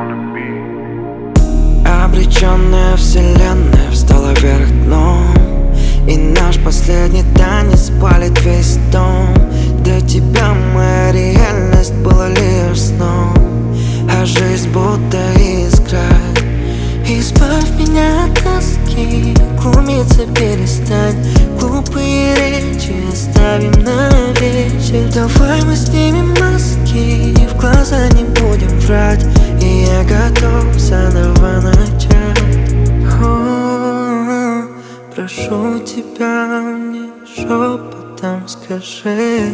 Обреченная вселенная встала вверх дном, и наш последний танец палит весь дом. До тебя моя реальность была лишь сном, а жизнь будто искра. Избавь меня от тоски, глумиться перестань, глупые речи оставим на вечер. Давай мы снимем маски, в глаза не будем врать, и я готов заново начать. Прошу тебя, мне шепотом скажи.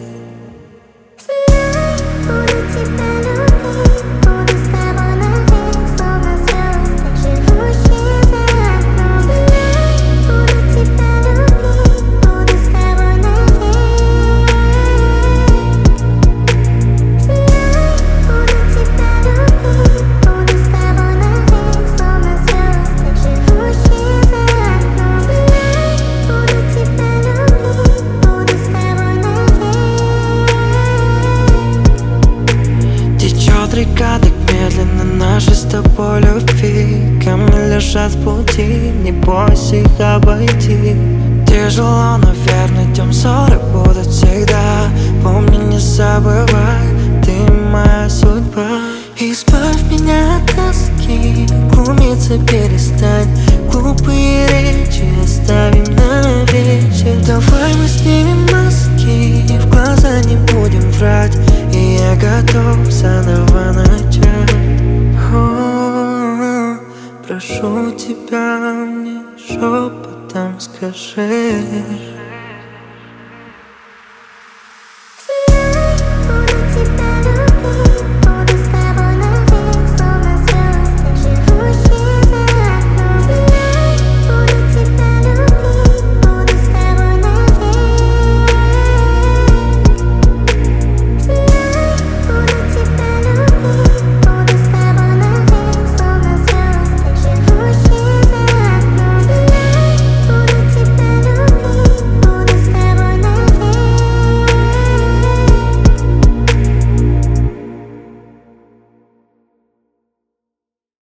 Буду тебя любить, буду с тобой навек, словно звезды, живущие за окном. Буду тебя любить, буду с тобой навек. Буду тебя любить, буду с тобой навек, словно звезды, живущие за окном. Буду тебя любить, буду с тобой навек. Течет река так медленно нашей с тобой любви. Камни лежат в пути, не бойся их обойти. Тяжело, но верно идем, ссоры будут всегда. Помни, не забывай, ты моя судьба. Избавь меня от тоски, глумиться перестань, глупые речи оставим на вечер. Давай мы снимем маски, в глаза не будем врать, и я готов заново начать. Прошу тебя, мне шепотом скажи.